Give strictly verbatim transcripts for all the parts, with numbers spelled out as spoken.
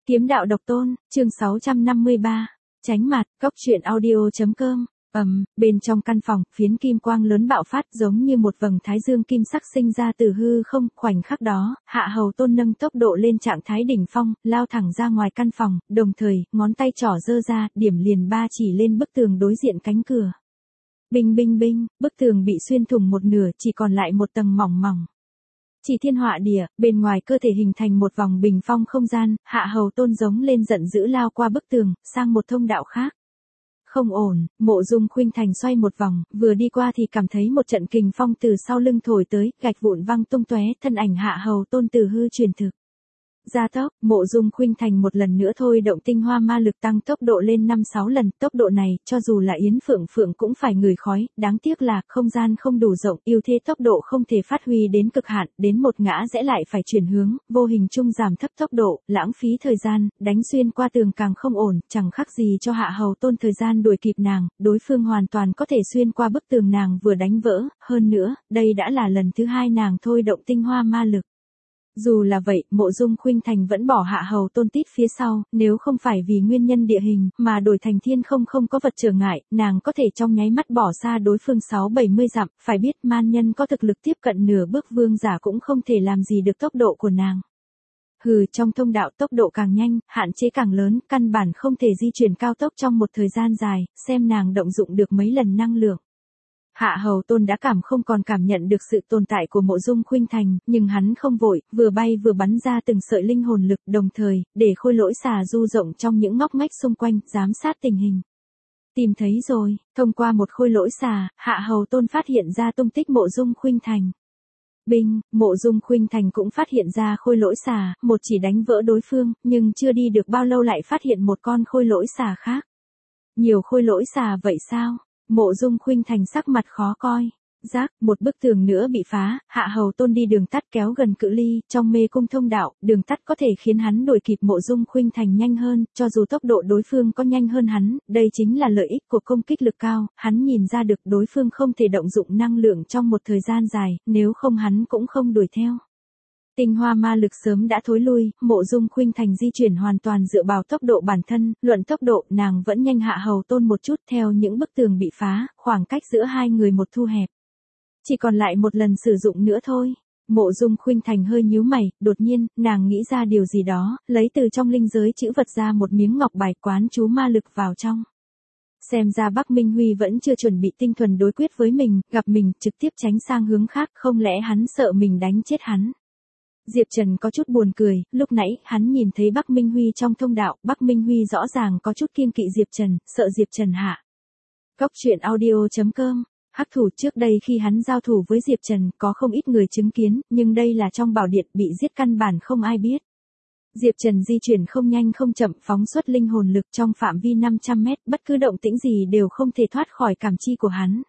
Kiếm đạo độc tôn, chương sáu trăm năm mươi ba. Tránh mặt, cốc truyện audio.com. Ầm, bên trong căn phòng, phiến kim quang lớn bạo phát giống như một vầng thái dương kim sắc sinh ra từ hư không, khoảnh khắc đó, Hạ Hầu Tôn nâng tốc độ lên trạng thái đỉnh phong, lao thẳng ra ngoài căn phòng, đồng thời, ngón tay trỏ giơ ra, điểm liền ba chỉ lên bức tường đối diện cánh cửa. Binh binh binh, bức tường bị xuyên thủng một nửa, chỉ còn lại một tầng mỏng mỏng. Chỉ thiên họa địa, bên ngoài cơ thể hình thành một vòng bình phong không gian, Hạ Hầu Tôn giống lên giận dữ lao qua bức tường, sang một thông đạo khác. Không ổn, Mộ Dung Khuynh Thành xoay một vòng, vừa đi qua thì cảm thấy một trận kình phong từ sau lưng thổi tới, gạch vụn văng tung tóe, thân ảnh Hạ Hầu Tôn từ hư truyền thực. Gia tốc, Mộ Dung Khuynh Thành một lần nữa thôi động tinh hoa ma lực tăng tốc độ lên năm sáu lần, tốc độ này, cho dù là Yến Phượng Phượng cũng phải ngửi khói, đáng tiếc là, không gian không đủ rộng, ưu thế tốc độ không thể phát huy đến cực hạn, đến một ngã rẽ lại phải chuyển hướng, vô hình chung giảm thấp tốc độ, lãng phí thời gian, đánh xuyên qua tường càng không ổn, chẳng khác gì cho Hạ Hầu Tôn thời gian đuổi kịp nàng, đối phương hoàn toàn có thể xuyên qua bức tường nàng vừa đánh vỡ, hơn nữa, đây đã là lần thứ hai nàng thôi động tinh hoa ma lực. Dù là vậy, Mộ Dung Khuynh Thành vẫn bỏ Hạ Hầu Tôn tít phía sau, nếu không phải vì nguyên nhân địa hình, mà đổi thành thiên không không có vật trở ngại, nàng có thể trong nháy mắt bỏ xa đối phương sáu bảy mươi dặm, phải biết man nhân có thực lực tiếp cận nửa bước vương giả cũng không thể làm gì được tốc độ của nàng. Hừ, trong thông đạo tốc độ càng nhanh, hạn chế càng lớn, căn bản không thể di chuyển cao tốc trong một thời gian dài, xem nàng động dụng được mấy lần năng lượng. Hạ Hầu Tôn đã cảm không còn cảm nhận được sự tồn tại của Mộ Dung Khuynh Thành, nhưng hắn không vội, vừa bay vừa bắn ra từng sợi linh hồn lực, đồng thời, để khôi lỗi xà du rộng trong những ngóc ngách xung quanh, giám sát tình hình. Tìm thấy rồi, thông qua một khôi lỗi xà, Hạ Hầu Tôn phát hiện ra tung tích Mộ Dung Khuynh Thành. Binh, Mộ Dung Khuynh Thành cũng phát hiện ra khôi lỗi xà, một chỉ đánh vỡ đối phương, nhưng chưa đi được bao lâu lại phát hiện một con khôi lỗi xà khác. Nhiều khôi lỗi xà vậy sao? Mộ Dung Khuynh Thành sắc mặt khó coi. Rác, một bức tường nữa bị phá, Hạ Hầu Tôn đi đường tắt kéo gần cự ly, trong mê cung thông đạo, đường tắt có thể khiến hắn đuổi kịp Mộ Dung Khuynh Thành nhanh hơn, cho dù tốc độ đối phương có nhanh hơn hắn, đây chính là lợi ích của công kích lực cao, hắn nhìn ra được đối phương không thể động dụng năng lượng trong một thời gian dài, nếu không hắn cũng không đuổi theo. Tinh hoa ma lực sớm đã thối lui, Mộ Dung Khuynh Thành di chuyển hoàn toàn dựa vào tốc độ bản thân, luận tốc độ nàng vẫn nhanh Hạ Hầu Tôn một chút theo những bức tường bị phá, khoảng cách giữa hai người một thu hẹp. Chỉ còn lại một lần sử dụng nữa thôi. Mộ Dung Khuynh Thành hơi nhíu mày, đột nhiên, nàng nghĩ ra điều gì đó, lấy từ trong linh giới chữ vật ra một miếng ngọc bài quán chú ma lực vào trong. Xem ra Bắc Minh Huy vẫn chưa chuẩn bị tinh thuần đối quyết với mình, gặp mình, trực tiếp tránh sang hướng khác, không lẽ hắn sợ mình đánh chết hắn. Diệp Trần có chút buồn cười, lúc nãy, hắn nhìn thấy Bắc Minh Huy trong thông đạo, Bắc Minh Huy rõ ràng có chút kiêng kỵ Diệp Trần, sợ Diệp Trần hạ. Cốc truyện audio.com. Hắc thủ trước đây khi hắn giao thủ với Diệp Trần, có không ít người chứng kiến, nhưng đây là trong bảo điện, bị giết căn bản không ai biết. Diệp Trần di chuyển không nhanh không chậm, phóng xuất linh hồn lực trong phạm vi năm trăm mét, bất cứ động tĩnh gì đều không thể thoát khỏi cảm chi của hắn.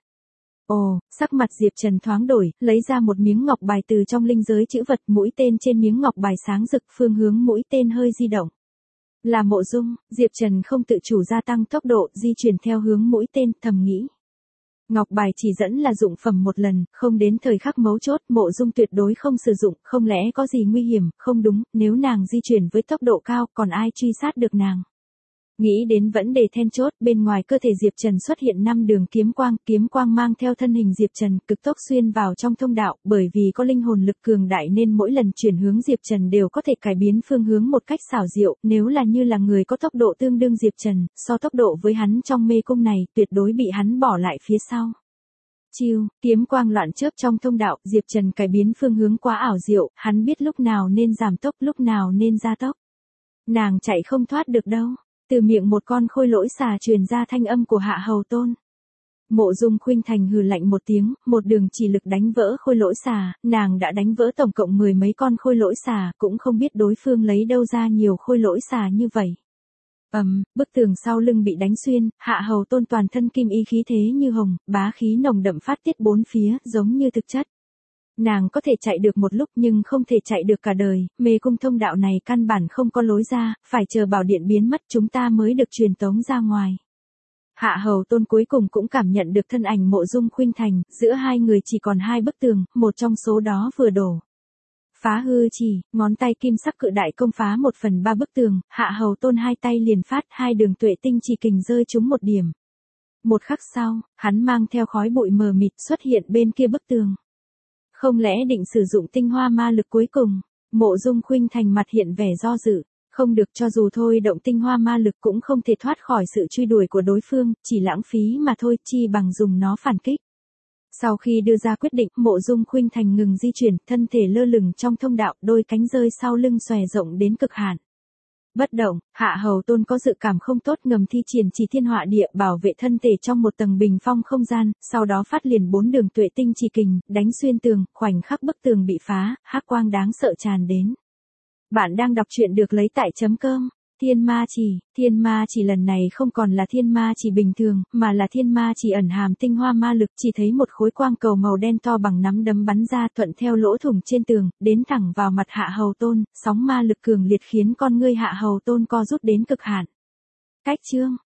Ồ, sắc mặt Diệp Trần thoáng đổi, lấy ra một miếng ngọc bài từ trong linh giới chữ vật, mũi tên trên miếng ngọc bài sáng rực, phương hướng mũi tên hơi di động. Là Mộ Dung, Diệp Trần không tự chủ gia tăng tốc độ, di chuyển theo hướng mũi tên, thầm nghĩ. Ngọc bài chỉ dẫn là dụng phẩm một lần, không đến thời khắc mấu chốt, Mộ Dung tuyệt đối không sử dụng, không lẽ có gì nguy hiểm, không đúng, nếu nàng di chuyển với tốc độ cao, còn ai truy sát được nàng. Nghĩ đến vấn đề then chốt, bên ngoài cơ thể Diệp Trần xuất hiện năm đường kiếm quang, kiếm quang mang theo thân hình Diệp Trần, cực tốc xuyên vào trong thông đạo, bởi vì có linh hồn lực cường đại nên mỗi lần chuyển hướng Diệp Trần đều có thể cải biến phương hướng một cách xảo diệu, nếu là như là người có tốc độ tương đương Diệp Trần, so tốc độ với hắn trong mê cung này, tuyệt đối bị hắn bỏ lại phía sau. Chiêu, kiếm quang loạn chớp trong thông đạo, Diệp Trần cải biến phương hướng quá ảo diệu, hắn biết lúc nào nên giảm tốc, lúc nào nên gia tốc. Nàng chạy không thoát được đâu. Từ miệng một con khôi lỗi xà truyền ra thanh âm của Hạ Hầu Tôn. Mộ Dung Khuynh Thành hừ lạnh một tiếng, một đường chỉ lực đánh vỡ khôi lỗi xà, nàng đã đánh vỡ tổng cộng mười mấy con khôi lỗi xà, cũng không biết đối phương lấy đâu ra nhiều khôi lỗi xà như vậy. Ầm, um, bức tường sau lưng bị đánh xuyên, Hạ Hầu Tôn toàn thân kim y khí thế như hồng, bá khí nồng đậm phát tiết bốn phía, giống như thực chất. Nàng có thể chạy được một lúc nhưng không thể chạy được cả đời, mê cung thông đạo này căn bản không có lối ra, phải chờ bảo điện biến mất chúng ta mới được truyền tống ra ngoài. Hạ Hầu Tôn cuối cùng cũng cảm nhận được thân ảnh Mộ Dung Khuynh Thành, giữa hai người chỉ còn hai bức tường, một trong số đó vừa đổ. Phá hư chỉ, ngón tay kim sắc cự đại công phá một phần ba bức tường, Hạ Hầu Tôn hai tay liền phát hai đường tuệ tinh chỉ kình rơi trúng một điểm. Một khắc sau, hắn mang theo khói bụi mờ mịt xuất hiện bên kia bức tường. Không lẽ định sử dụng tinh hoa ma lực cuối cùng? Mộ Dung Khuynh Thành mặt hiện vẻ do dự. Không được, cho dù thôi động tinh hoa ma lực cũng không thể thoát khỏi sự truy đuổi của đối phương, chỉ lãng phí mà thôi, chi bằng dùng nó phản kích. Sau khi đưa ra quyết định, Mộ Dung Khuynh Thành ngừng di chuyển, thân thể lơ lửng trong thông đạo, đôi cánh rơi sau lưng xòe rộng đến cực hạn. Bất động, Hạ Hầu Tôn có dự cảm không tốt, ngầm thi triển chỉ thiên họa địa bảo vệ thân thể trong một tầng bình phong không gian, sau đó phát liền bốn đường tuệ tinh chỉ kình, đánh xuyên tường, khoảnh khắc bức tường bị phá, hắc quang đáng sợ tràn đến. Bạn đang đọc truyện được lấy tại chấm cơm. Thiên ma chỉ, thiên ma chỉ lần này không còn là thiên ma chỉ bình thường, mà là thiên ma chỉ ẩn hàm tinh hoa ma lực, chỉ thấy một khối quang cầu màu đen to bằng nắm đấm bắn ra thuận theo lỗ thủng trên tường, đến thẳng vào mặt Hạ Hầu Tôn, sóng ma lực cường liệt khiến con ngươi Hạ Hầu Tôn co rút đến cực hạn. Cách chương,